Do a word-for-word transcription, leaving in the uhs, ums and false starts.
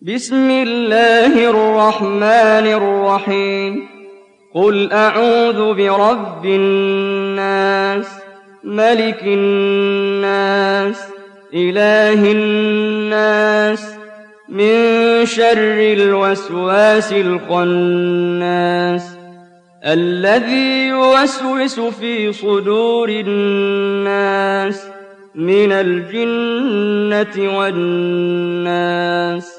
بسم الله الرحمن الرحيم قل أعوذ برب الناس ملك الناس إله الناس من شر الوسواس الخناس الذي يوسوس في صدور الناس من الجنة والناس